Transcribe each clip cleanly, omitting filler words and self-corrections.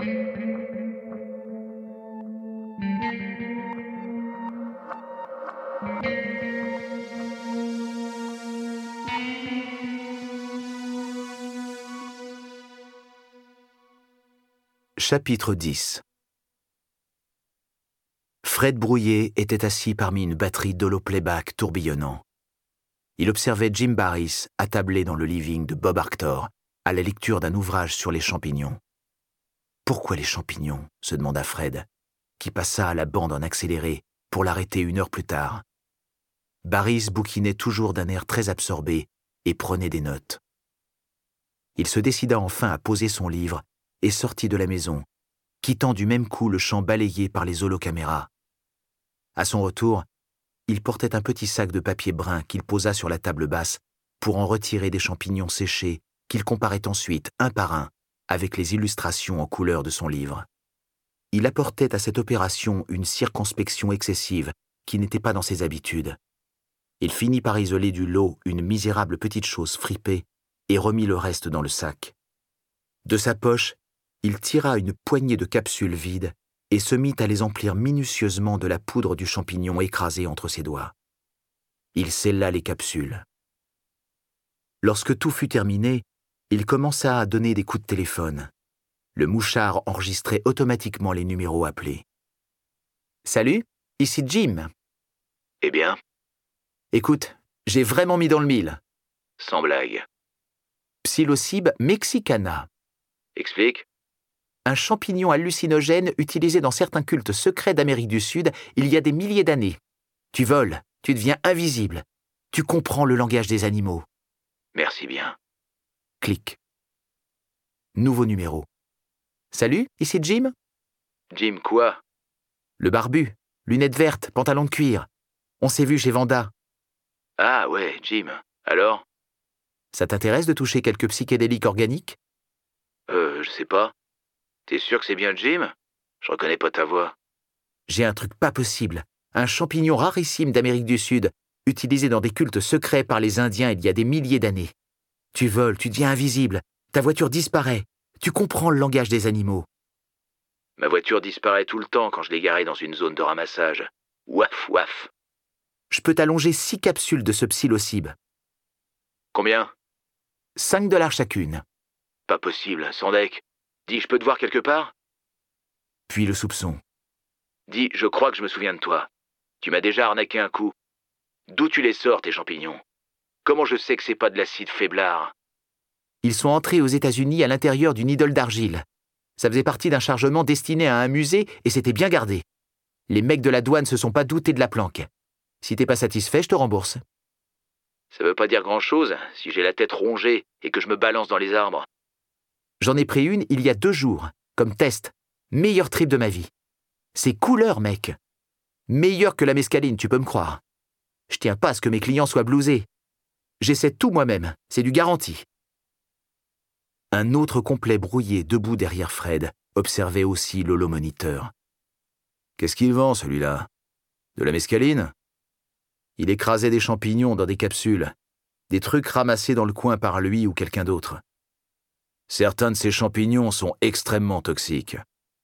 Chapitre 10. Fred Brouillet était assis parmi une batterie d'holo-playback tourbillonnant. Il observait Jim Barris attablé dans le living de Bob Arctor à la lecture d'un ouvrage sur les champignons. « Pourquoi les champignons ?» se demanda Fred, qui passa à la bande en accéléré pour l'arrêter 1 heure plus tard. Barris bouquinait toujours d'un air très absorbé et prenait des notes. Il se décida enfin à poser son livre et sortit de la maison, quittant du même coup le champ balayé par les holocaméras. À son retour, il portait un petit sac de papier brun qu'il posa sur la table basse pour en retirer des champignons séchés qu'il comparait ensuite, un par un, avec les illustrations en couleur de son livre. Il apportait à cette opération une circonspection excessive qui n'était pas dans ses habitudes. Il finit par isoler du lot une misérable petite chose fripée et remit le reste dans le sac. De sa poche, il tira une poignée de capsules vides et se mit à les emplir minutieusement de la poudre du champignon écrasée entre ses doigts. Il scella les capsules. Lorsque tout fut terminé, il commença à donner des coups de téléphone. Le mouchard enregistrait automatiquement les numéros appelés. « Salut, ici Jim. »« Eh bien ?»« Écoute, j'ai vraiment mis dans le mille. »« Sans blague. »« Psilocybe mexicana. »« Explique. » Un champignon hallucinogène utilisé dans certains cultes secrets d'Amérique du Sud il y a des milliers d'années. Tu voles, tu deviens invisible. Tu comprends le langage des animaux. »« Merci bien. » Clic. Nouveau numéro. « Salut, ici Jim. »« Jim quoi ?»« Le barbu, lunettes vertes, pantalon de cuir. On s'est vu chez Vanda. »« Ah ouais, Jim. Alors ?»« Ça t'intéresse de toucher quelques psychédéliques organiques ?»« Je sais pas. T'es sûr que c'est bien Jim ? Je reconnais pas ta voix. »« J'ai un truc pas possible. Un champignon rarissime d'Amérique du Sud, utilisé dans des cultes secrets par les Indiens il y a des milliers d'années. Tu voles, tu deviens invisible. Ta voiture disparaît. Tu comprends le langage des animaux. »« Ma voiture disparaît tout le temps quand je l'ai garée dans une zone de ramassage. Ouaf, ouaf. »« Je peux t'allonger 6 capsules de ce psilocybe. »« Combien ? » 5$ chacune. »« Pas possible, sans deck. Dis, je peux te voir quelque part ? » Puis le soupçon. « Dis, je crois que je me souviens de toi. Tu m'as déjà arnaqué un coup. D'où tu les sors, tes champignons ? Comment je sais que c'est pas de l'acide faiblard ? » Ils sont entrés aux États-Unis à l'intérieur d'une idole d'argile. Ça faisait partie d'un chargement destiné à un musée et c'était bien gardé. Les mecs de la douane se sont pas doutés de la planque. Si t'es pas satisfait, je te rembourse. Ça veut pas dire grand-chose si j'ai la tête rongée et que je me balance dans les arbres. J'en ai pris une il y a 2 jours, comme test. Meilleur trip de ma vie. C'est couleur, mec. Meilleur que la mescaline, tu peux me croire. Je tiens pas à ce que mes clients soient blousés. J'essaie tout moi-même, c'est du garanti. Un autre complet brouillé debout derrière Fred observait aussi l'holomoniteur. « Qu'est-ce qu'il vend, celui-là ? De la mescaline ? » Il écrasait des champignons dans des capsules, des trucs ramassés dans le coin par lui ou quelqu'un d'autre. Certains de ces champignons sont extrêmement toxiques.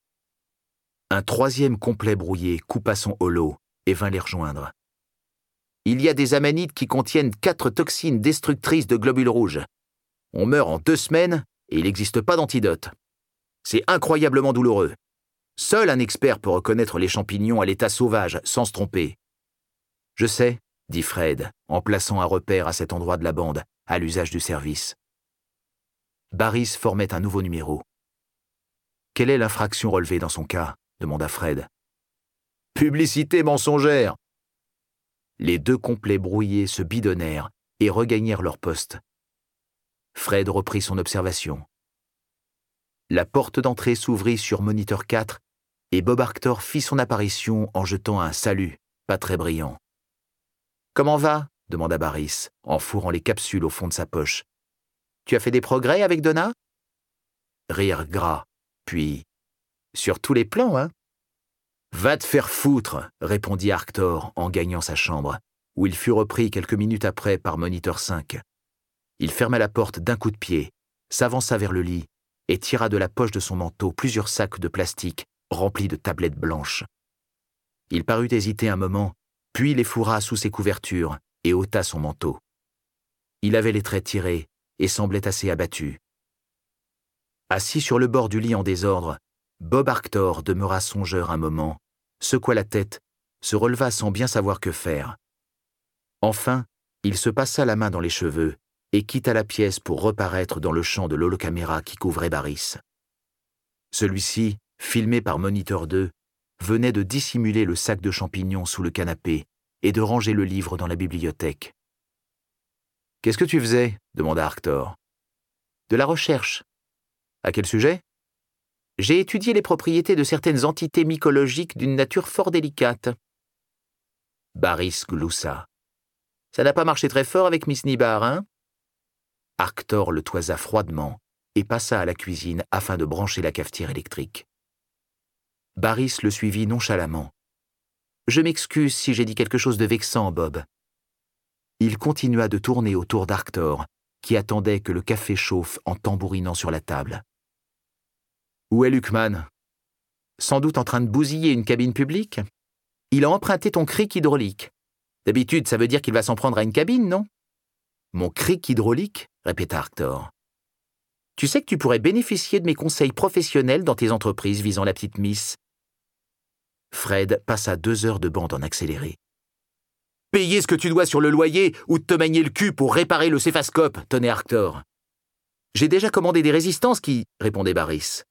Un 3e complet brouillé coupa son holo et vint les rejoindre. « Il y a des amanites qui contiennent 4 toxines destructrices de globules rouges. On meurt en 2 semaines et il n'existe pas d'antidote. C'est incroyablement douloureux. Seul un expert peut reconnaître les champignons à l'état sauvage sans se tromper. »« Je sais, » dit Fred, en plaçant un repère à cet endroit de la bande, à l'usage du service. Barris formait un nouveau numéro. « Quelle est l'infraction relevée dans son cas ?» demanda Fred. « Publicité mensongère !» Les 2 complets brouillés se bidonnèrent et regagnèrent leur poste. Fred reprit son observation. La porte d'entrée s'ouvrit sur Moniteur 4 et Bob Arctor fit son apparition en jetant un salut, pas très brillant. « Comment va ?» demanda Barris, en fourrant les capsules au fond de sa poche. « Tu as fait des progrès avec Donna ?» Rire gras, puis « Sur tous les plans, hein ?»« Va te faire foutre !» répondit Arctor en gagnant sa chambre, où il fut repris quelques minutes après par Moniteur 5. Il ferma la porte d'un coup de pied, s'avança vers le lit et tira de la poche de son manteau plusieurs sacs de plastique remplis de tablettes blanches. Il parut hésiter un moment, puis les fourra sous ses couvertures et ôta son manteau. Il avait les traits tirés et semblait assez abattu. Assis sur le bord du lit en désordre, Bob Arctor demeura songeur un moment, secoua la tête, se releva sans bien savoir que faire. Enfin, il se passa la main dans les cheveux et quitta la pièce pour reparaître dans le champ de l'holocaméra qui couvrait Barris. Celui-ci, filmé par Moniteur 2, venait de dissimuler le sac de champignons sous le canapé et de ranger le livre dans la bibliothèque. « Qu'est-ce que tu faisais » demanda Arctor. « De la recherche. »« À quel sujet ?»« J'ai étudié les propriétés de certaines entités mycologiques d'une nature fort délicate. » Barris gloussa. « Ça n'a pas marché très fort avec Miss Nibar, hein ?» Arctor le toisa froidement et passa à la cuisine afin de brancher la cafetière électrique. Barris le suivit nonchalamment. « Je m'excuse si j'ai dit quelque chose de vexant, Bob. » Il continua de tourner autour d'Arctor, qui attendait que le café chauffe en tambourinant sur la table. « Où est Luckman ? Sans doute en train de bousiller une cabine publique ? Il a emprunté ton cric hydraulique. D'habitude, ça veut dire qu'il va s'en prendre à une cabine, non ? » « Mon cric hydraulique ?» répéta Arctor. « Tu sais que tu pourrais bénéficier de mes conseils professionnels dans tes entreprises visant la petite Miss. » Fred passa 2 heures de bande en accéléré. « Payer ce que tu dois sur le loyer ou te manier le cul pour réparer le céphascope » tonnait Arctor. « J'ai déjà commandé des résistances qui... » répondait Barris.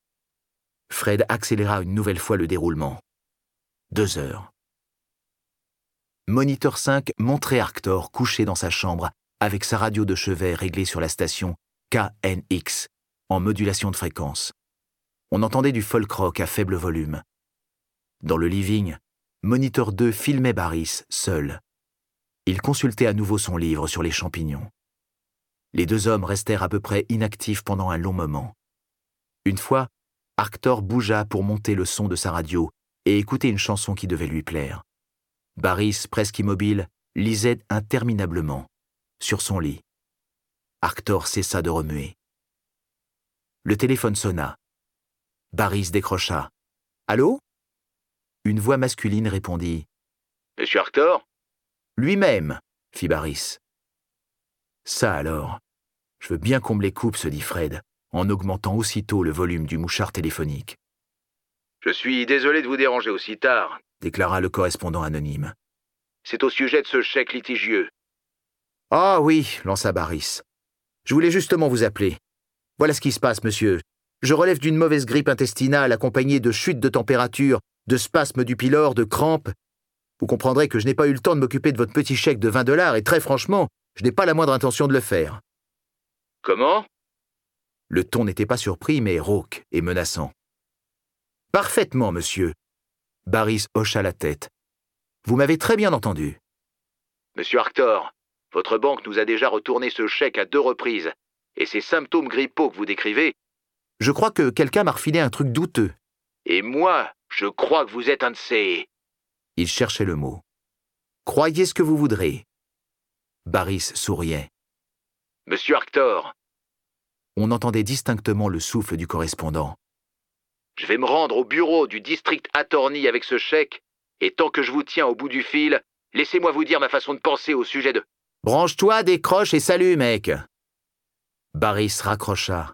Fred accéléra une nouvelle fois le déroulement. 2 heures. Moniteur 5 montrait Arctor couché dans sa chambre avec sa radio de chevet réglée sur la station KNX, en modulation de fréquence. On entendait du folk rock à faible volume. Dans le living, Moniteur 2 filmait Barris, seul. Il consultait à nouveau son livre sur les champignons. Les 2 hommes restèrent à peu près inactifs pendant un long moment. Une fois, Arctor bougea pour monter le son de sa radio et écouter une chanson qui devait lui plaire. Barris, presque immobile, lisait interminablement, sur son lit. Arctor cessa de remuer. Le téléphone sonna. Barris décrocha. « Allô ?» Une voix masculine répondit. « Monsieur Arctor ?»« Lui-même, » fit Barris. « Ça alors, je veux bien qu'on me les coupe, se dit Fred, en augmentant aussitôt le volume du mouchard téléphonique. « Je suis désolé de vous déranger aussi tard, » déclara le correspondant anonyme. « C'est au sujet de ce chèque litigieux. » « Ah oui, lança Barris. Je voulais justement vous appeler. Voilà ce qui se passe, monsieur. Je relève d'une mauvaise grippe intestinale accompagnée de chutes de température, de spasmes du pylore, de crampes. Vous comprendrez que je n'ai pas eu le temps de m'occuper de votre petit chèque de $20 et très franchement, je n'ai pas la moindre intention de le faire. » « Comment ?» Le ton n'était pas surpris, mais rauque et menaçant. « Parfaitement, monsieur. » Barris hocha la tête. « Vous m'avez très bien entendu. »« Monsieur Arctor, votre banque nous a déjà retourné ce chèque à 2 reprises, et ces symptômes grippaux que vous décrivez... »« Je crois que quelqu'un m'a refilé un truc douteux. »« Et moi, je crois que vous êtes un de ces... » Il cherchait le mot. « Croyez ce que vous voudrez. » Barris souriait. « Monsieur Arctor !» On entendait distinctement le souffle du correspondant. « Je vais me rendre au bureau du district attorney avec ce chèque, et tant que je vous tiens au bout du fil, laissez-moi vous dire ma façon de penser au sujet de... » « Branche-toi, décroche et salut, mec !» Barris raccrocha.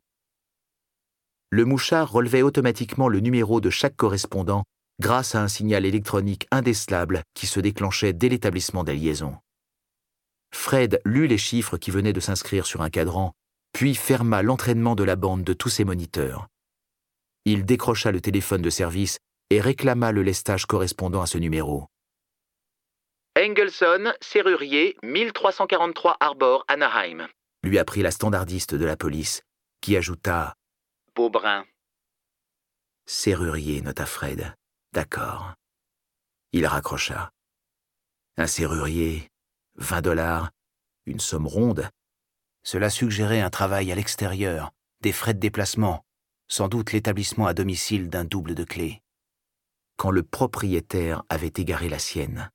Le mouchard relevait automatiquement le numéro de chaque correspondant grâce à un signal électronique indécelable qui se déclenchait dès l'établissement des liaisons. Fred lut les chiffres qui venaient de s'inscrire sur un cadran, puis ferma l'entraînement de la bande de tous ses moniteurs. Il décrocha le téléphone de service et réclama le lestage correspondant à ce numéro. Engelson, serrurier, 1343 Arbor, Anaheim, lui apprit la standardiste de la police, qui ajouta « Beaubrun. » Serrurier, nota Fred. D'accord. Il raccrocha. Un serrurier, $20, une somme ronde. Cela suggérait un travail à l'extérieur, des frais de déplacement, sans doute l'établissement à domicile d'un double de clés. Quand le propriétaire avait égaré la sienne.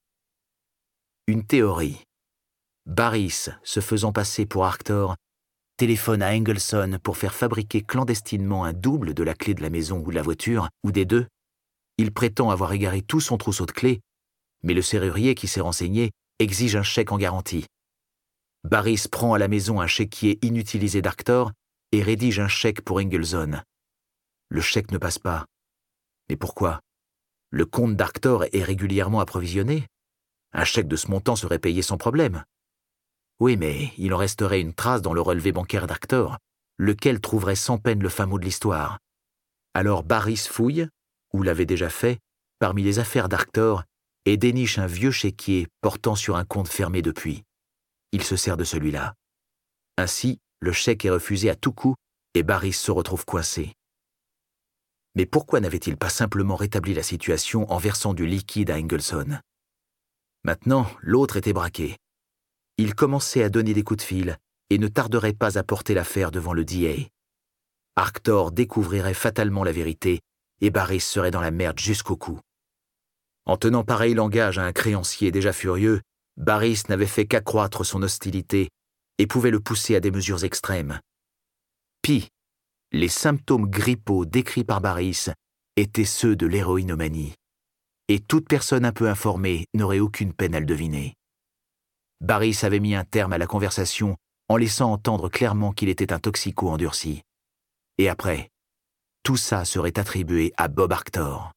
Une théorie. Barris, se faisant passer pour Arctor, téléphone à Engelson pour faire fabriquer clandestinement un double de la clé de la maison ou de la voiture, ou des deux. Il prétend avoir égaré tout son trousseau de clés, mais le serrurier qui s'est renseigné exige un chèque en garantie. Barris prend à la maison un chéquier inutilisé d'Arctor et rédige un chèque pour Engelson. Le chèque ne passe pas. Mais pourquoi? Le compte d'Arctor est régulièrement approvisionné. Un chèque de ce montant serait payé sans problème. Oui, mais il en resterait une trace dans le relevé bancaire d'Arctor, lequel trouverait sans peine le fin mot de l'histoire. Alors Barris fouille, ou l'avait déjà fait, parmi les affaires d'Arctor et déniche un vieux chéquier portant sur un compte fermé depuis. Il se sert de celui-là. Ainsi, le chèque est refusé à tout coup et Barris se retrouve coincé. Mais pourquoi n'avait-il pas simplement rétabli la situation en versant du liquide à Engelson? Maintenant, l'autre était braqué. Il commençait à donner des coups de fil et ne tarderait pas à porter l'affaire devant le DA. Arctor découvrirait fatalement la vérité et Barris serait dans la merde jusqu'au cou. En tenant pareil langage à un créancier déjà furieux, Barris n'avait fait qu'accroître son hostilité et pouvait le pousser à des mesures extrêmes. Pis, les symptômes grippaux décrits par Barris étaient ceux de l'héroïnomanie, et toute personne un peu informée n'aurait aucune peine à le deviner. Barris avait mis un terme à la conversation en laissant entendre clairement qu'il était un toxico endurci. Et après, tout ça serait attribué à Bob Arctor.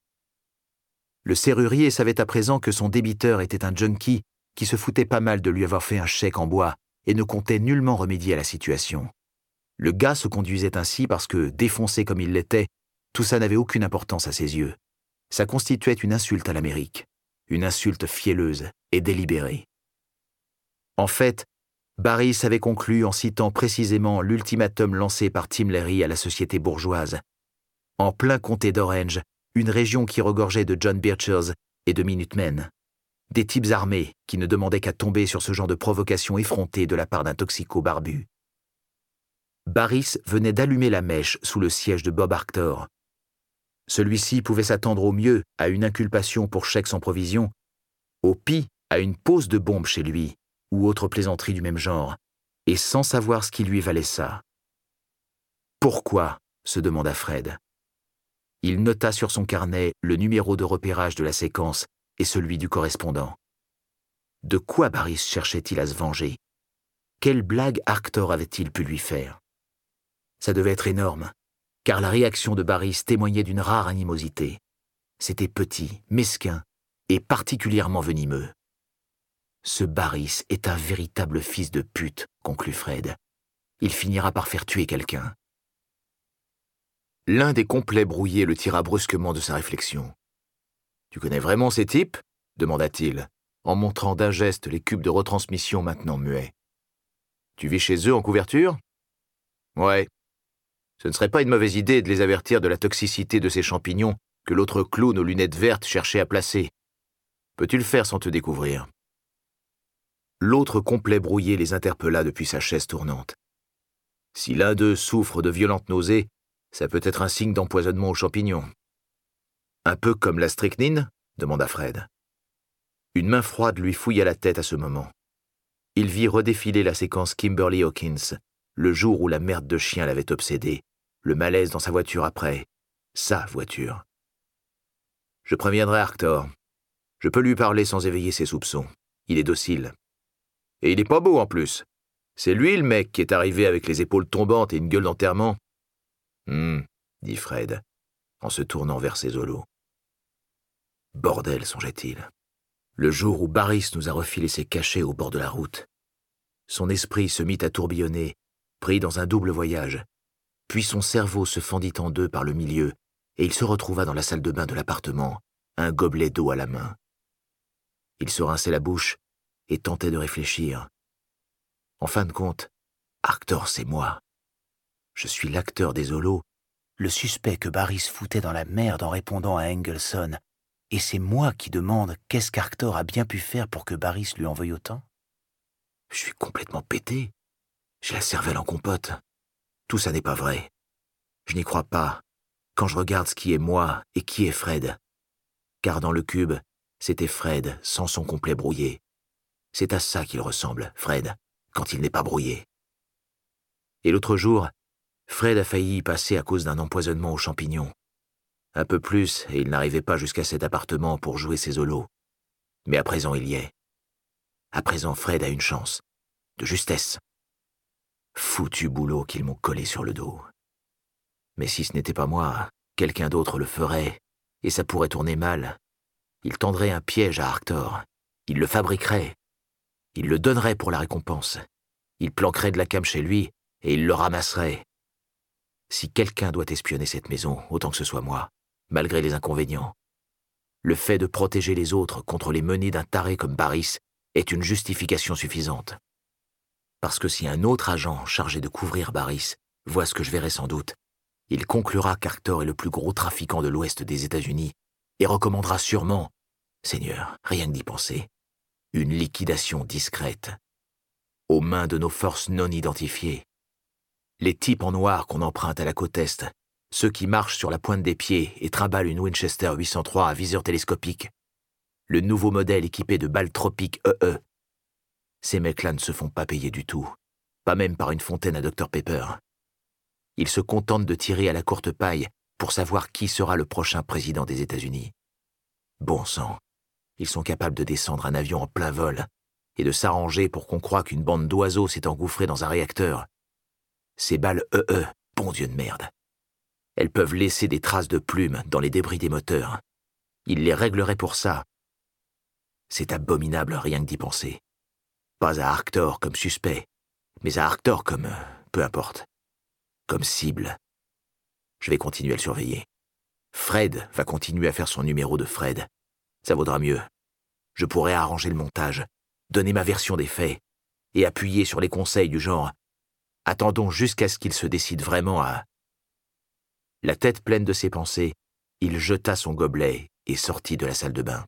Le serrurier savait à présent que son débiteur était un junkie qui se foutait pas mal de lui avoir fait un chèque en bois et ne comptait nullement remédier à la situation. Le gars se conduisait ainsi parce que, défoncé comme il l'était, tout ça n'avait aucune importance à ses yeux. Ça constituait une insulte à l'Amérique, une insulte fielleuse et délibérée. En fait, Barris avait conclu en citant précisément l'ultimatum lancé par Tim Leary à la société bourgeoise. En plein comté d'Orange, une région qui regorgeait de John Birchers et de Minutemen. Des types armés qui ne demandaient qu'à tomber sur ce genre de provocation effrontée de la part d'un toxico barbu. Barris venait d'allumer la mèche sous le siège de Bob Arctor. Celui-ci pouvait s'attendre au mieux à une inculpation pour chèque sans provision, au pis à une pose de bombe chez lui, ou autre plaisanterie du même genre, et sans savoir ce qui lui valait ça. Pourquoi? Se demanda Fred. Il nota sur son carnet le numéro de repérage de la séquence et celui du correspondant. De quoi Barris cherchait-il à se venger? Quelle blague Arctor avait-il pu lui faire? Ça devait être énorme, car la réaction de Barris témoignait d'une rare animosité. C'était petit, mesquin et particulièrement venimeux. Ce Barris est un véritable fils de pute, conclut Fred. Il finira par faire tuer quelqu'un. L'un des complets brouillés le tira brusquement de sa réflexion. « Tu connais vraiment ces types ?» demanda-t-il, en montrant d'un geste les cubes de retransmission maintenant muets. « Tu vis chez eux en couverture ?»« Ouais. Ce ne serait pas une mauvaise idée de les avertir de la toxicité de ces champignons que l'autre clown aux lunettes vertes cherchait à placer. Peux-tu le faire sans te découvrir ?» L'autre complet brouillé les interpella depuis sa chaise tournante. « Si l'un d'eux souffre de violentes nausées, ça peut être un signe d'empoisonnement aux champignons. »« Un peu comme la strychnine ?» demanda Fred. Une main froide lui fouilla la tête à ce moment. Il vit redéfiler la séquence Kimberly Hawkins, le jour où la merde de chien l'avait obsédé, le malaise dans sa voiture après, sa voiture. « Je préviendrai Arctor. Je peux lui parler sans éveiller ses soupçons. Il est docile. Et il est pas beau en plus. C'est lui le mec qui est arrivé avec les épaules tombantes et une gueule d'enterrement. » Dit Fred, en se tournant vers ses holos. Bordel, songeait-il. Le jour où Barris nous a refilé ses cachets au bord de la route. Son esprit se mit à tourbillonner, pris dans un double voyage. Puis son cerveau se fendit en deux par le milieu, et il se retrouva dans la salle de bain de l'appartement, un gobelet d'eau à la main. Il se rinçait la bouche et tentait de réfléchir. En fin de compte, Arctor, c'est moi. Je suis l'acteur des holos, le suspect que Barris foutait dans la merde en répondant à Engelson, et c'est moi qui demande qu'est-ce qu'Arctor a bien pu faire pour que Barris lui en veuille autant. Je suis complètement pété. J'ai la cervelle en compote. Tout ça n'est pas vrai. Je n'y crois pas, quand je regarde ce qui est moi et qui est Fred. Car dans le cube, c'était Fred sans son complet brouillé. C'est à ça qu'il ressemble, Fred, quand il n'est pas brouillé. Et l'autre jour, Fred a failli y passer à cause d'un empoisonnement aux champignons. Un peu plus, et il n'arrivait pas jusqu'à cet appartement pour jouer ses holos. Mais à présent, il y est. À présent, Fred a une chance. De justesse. Foutu boulot qu'ils m'ont collé sur le dos. Mais si ce n'était pas moi, quelqu'un d'autre le ferait, et ça pourrait tourner mal. Il tendrait un piège à Arctor. Il le fabriquerait. Il le donnerait pour la récompense. Il planquerait de la cam chez lui, et il le ramasserait. Si quelqu'un doit espionner cette maison, autant que ce soit moi, malgré les inconvénients. Le fait de protéger les autres contre les menées d'un taré comme Barris est une justification suffisante. Parce que si un autre agent chargé de couvrir Barris voit ce que je verrai sans doute, il conclura qu'Arctor est le plus gros trafiquant de l'Ouest des États-Unis et recommandera sûrement, Seigneur, rien que d'y penser, une liquidation discrète, aux mains de nos forces non identifiées. Les types en noir qu'on emprunte à la côte Est, ceux qui marchent sur la pointe des pieds et trimballent une Winchester 803 à viseur télescopique, le nouveau modèle équipé de balles tropiques EE. Ces mecs-là ne se font pas payer du tout, pas même par une fontaine à Dr Pepper. Ils se contentent de tirer à la courte paille pour savoir qui sera le prochain président des États-Unis. Bon sang, ils sont capables de descendre un avion en plein vol et de s'arranger pour qu'on croie qu'une bande d'oiseaux s'est engouffrée dans un réacteur. Ces balles EE, bon Dieu de merde. Elles peuvent laisser des traces de plumes dans les débris des moteurs. Ils les régleraient pour ça. C'est abominable rien que d'y penser. Pas à Arctor comme suspect, mais à Arctor comme... peu importe. Comme cible. Je vais continuer à le surveiller. Fred va continuer à faire son numéro de Fred. Ça vaudra mieux. Je pourrai arranger le montage, donner ma version des faits, et appuyer sur les conseils du genre « Attendons jusqu'à ce qu'il se décide vraiment à... » La tête pleine de ses pensées, il jeta son gobelet et sortit de la salle de bain.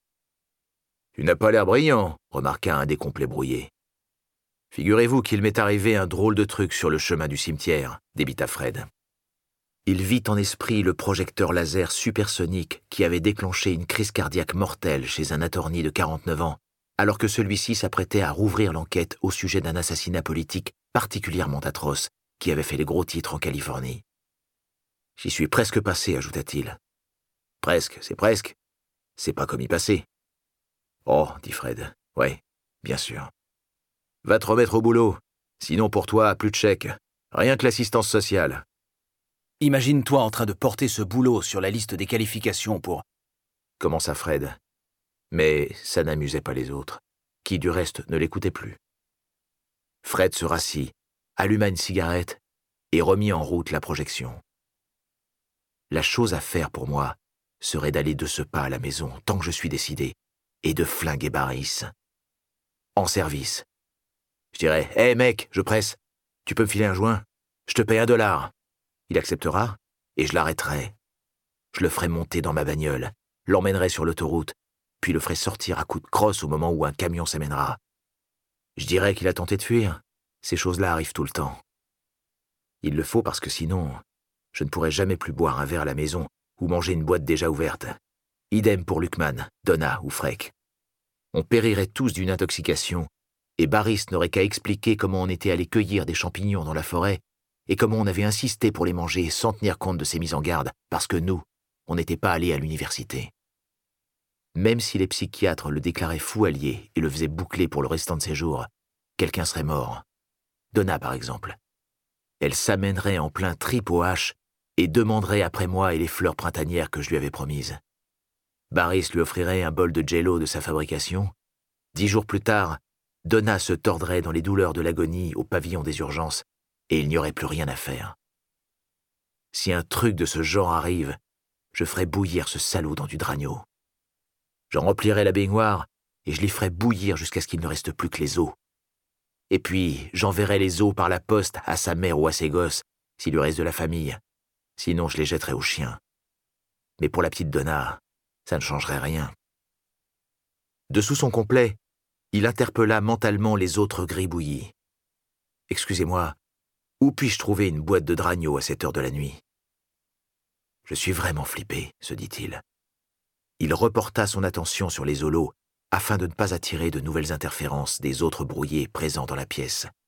« Tu n'as pas l'air brillant, » remarqua un des complets brouillés. « Figurez-vous qu'il m'est arrivé un drôle de truc sur le chemin du cimetière, » débita Fred. Il vit en esprit le projecteur laser supersonique qui avait déclenché une crise cardiaque mortelle chez un attorney de 49 ans, alors que celui-ci s'apprêtait à rouvrir l'enquête au sujet d'un assassinat politique particulièrement atroce qui avait fait les gros titres en Californie. « J'y suis presque passé, ajouta-t-il. « Presque, c'est pas comme y passer. »« Oh, dit Fred, ouais, bien sûr. Va te remettre au boulot, sinon pour toi, plus de chèques, rien que l'assistance sociale. » Imagine-toi en train de porter ce boulot sur la liste des qualifications pour... Commença Fred. Mais ça n'amusait pas les autres, qui du reste ne l'écoutaient plus. Fred se rassit, alluma une cigarette et remit en route la projection. La chose à faire pour moi serait d'aller de ce pas à la maison tant que je suis décidé et de flinguer Barris. En service. Je dirais « Hé mec, je presse, tu peux me filer un joint? Je te paye $1. » Il acceptera et je l'arrêterai. Je le ferai monter dans ma bagnole, l'emmènerai sur l'autoroute, puis le ferai sortir à coups de crosse au moment où un camion s'amènera. Je dirai qu'il a tenté de fuir. Ces choses-là arrivent tout le temps. Il le faut parce que sinon, je ne pourrai jamais plus boire un verre à la maison ou manger une boîte déjà ouverte. Idem pour Luckman, Donna ou Freck. On périrait tous d'une intoxication, et Barris n'aurait qu'à expliquer comment on était allé cueillir des champignons dans la forêt et comment on avait insisté pour les manger sans tenir compte de ces mises en garde, parce que nous, on n'était pas allés à l'université. Même si les psychiatres le déclaraient fou allié et le faisaient boucler pour le restant de ses jours, quelqu'un serait mort. Donna, par exemple. Elle s'amènerait en plein trip aux haches et demanderait après moi et les fleurs printanières que je lui avais promises. Barris lui offrirait un bol de jello de sa fabrication. 10 jours plus tard, Donna se tordrait dans les douleurs de l'agonie au pavillon des urgences et il n'y aurait plus rien à faire. Si un truc de ce genre arrive, je ferai bouillir ce salaud dans du dragneau. J'en remplirai la baignoire et je l'y ferai bouillir jusqu'à ce qu'il ne reste plus que les os. Et puis, j'enverrai les os par la poste à sa mère ou à ses gosses, s'il lui reste de la famille. Sinon, je les jetterai aux chiens. Mais pour la petite Donna, ça ne changerait rien. Dessous son complet, il interpella mentalement les autres gribouillis. « Excusez-moi, où puis-je trouver une boîte de dragneau à cette heure de la nuit ?»« Je suis vraiment flippé, se dit-il. Il reporta son attention sur les holos afin de ne pas attirer de nouvelles interférences des autres brouillés présents dans la pièce.